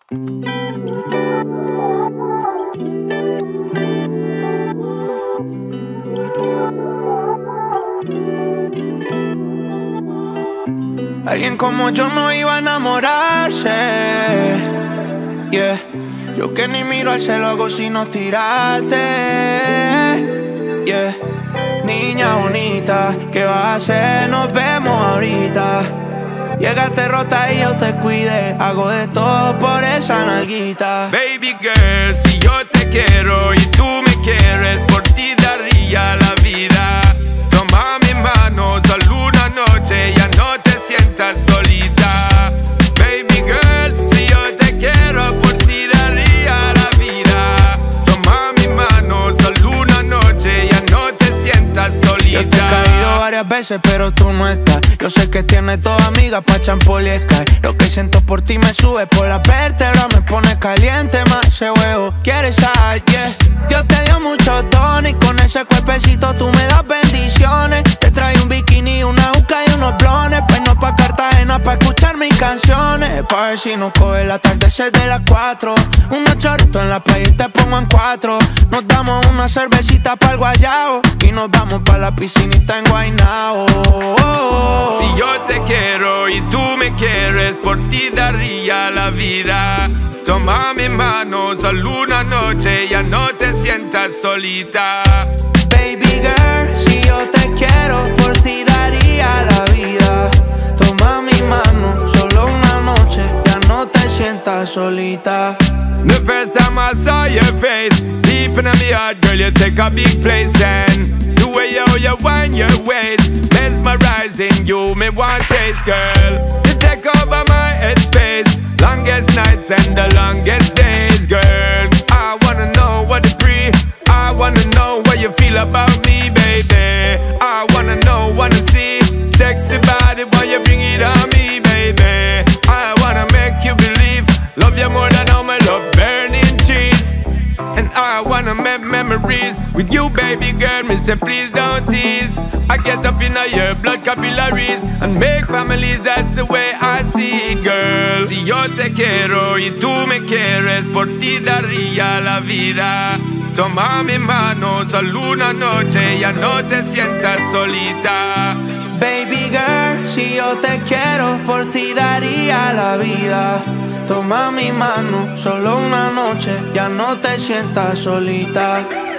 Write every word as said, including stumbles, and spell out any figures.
Alguien como yo no iba a enamorarse, yeah. Yo que ni miro al cielo hago sino tirarte, yeah. Niña bonita, ¿qué vas a hacer? Nos vemos ahorita. Llegaste rota y yo te cuidé. Hago de todo por esa nalguita. Baby girl, si yo te quiero y tú me quieres, por ti daría la vida. Toma mi mano, solo una noche, ya no te sientas solita. Baby girl, si yo te quiero, por ti daría la vida. Toma mi mano, solo una noche, ya no te sientas solita. Yo te he caído varias veces, pero tú no estás. Yo sé que tienes toda amiga pa' champol y Sky. Lo que siento por ti me sube por la vértebra, me pone caliente más ese huevo. ¿Quieres sal? Yeah. Dios te dio mucho tono y con ese cuerpecito tú me das bendiciones. Te traigo un bikini, una uca y unos blones. Pues no pa' Cartagena pa' escuchar mis canciones. Pa' ver si nos coge el atardecer de las cuatro. Unos choritos en la playa y te pongo en cuatro. Nos damos una cervecita pa'l guayao y nos vamos pa' la piscinita en Guaynao. Si yo te quiero y tú me quieres, por ti daría la vida. Toma mi mano, solo una noche, ya no te sientas solita. Baby girl, si yo te quiero, por ti daría la vida. Toma mi mano, solo una noche, ya no te sientas solita. The first time I saw your face, deep in my heart, girl, you take a big place. And the way you, you wind your waist, mesmerizing you, me want chase, girl. You take over my headspace, longest nights and the longest days, girl. I wanna know what to breathe, I wanna know what you feel about me, baby. I wanna know, wanna see, sexy body, why you bring it on me, baby. I wanna make you believe, love you more than all my love burning trees. And I wanna make memories with you, baby girl. Me say please don't tease. I get up in your blood capillaries and make families, that's the way I see it, girl. Si yo te quiero y tú me quieres, por ti daría la vida. Toma mi mano, solo una noche, ya no te sientas solita. Baby girl, si yo te quiero, por ti daría la vida. Toma mi mano, solo una noche, ya no te sientas solita.